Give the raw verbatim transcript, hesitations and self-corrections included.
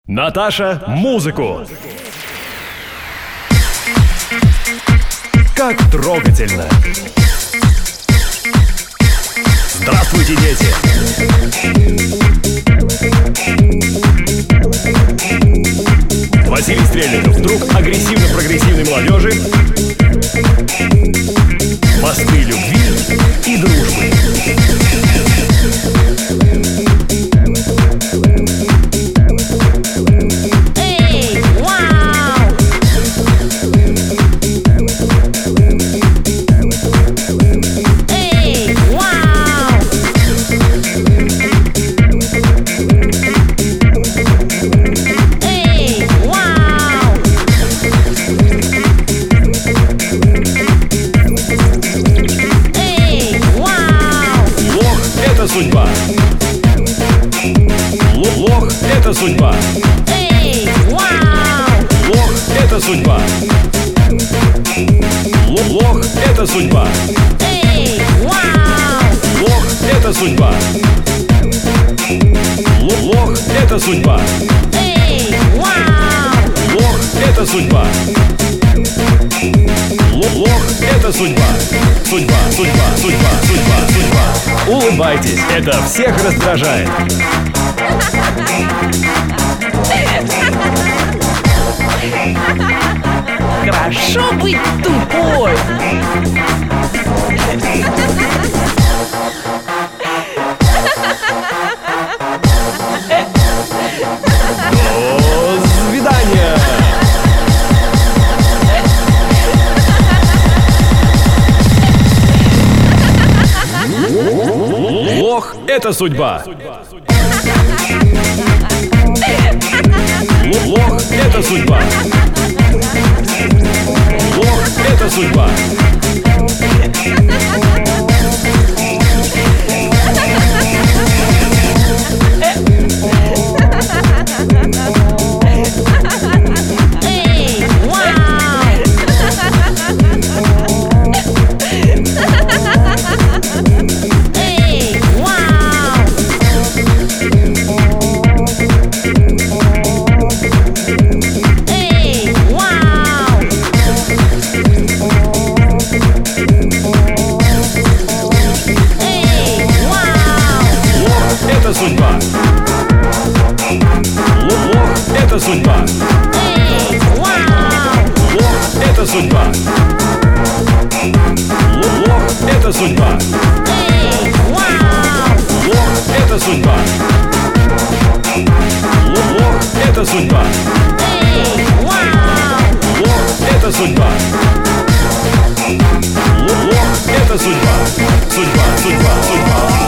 Наташа, музыку! Как трогательно! Здравствуйте, дети! Василий Стрельников, друг агрессивно-прогрессивной молодежи. Мосты любви и дружбы. Судьба. Лох — это судьба. Эй, вау! Лох — это судьба. Лох — это судьба. Эй, вау! Лох — это судьба. Лох — это судьба. Эй, вау! Лох — это судьба. Лох — это судьба. Судьба, судьба, судьба, судьба, судьба. Улыбайтесь, это всех раздражает. Хорошо быть тупой. До свидания. Лох — это судьба. Лох — это судьба. Лох — это судьба. Эй, вау! Эй, вау! Эй, вау! Эй, вау! Лох — это судьба. Лох — это судьба. Эй, вау! Лох — это судьба. Лох — это судьба. Эй, вау! Лох — это судьба. Лох — это судьба. Эй, вау! Лох — это судьба. Лох — это судьба. Судьба, судьба, судьба.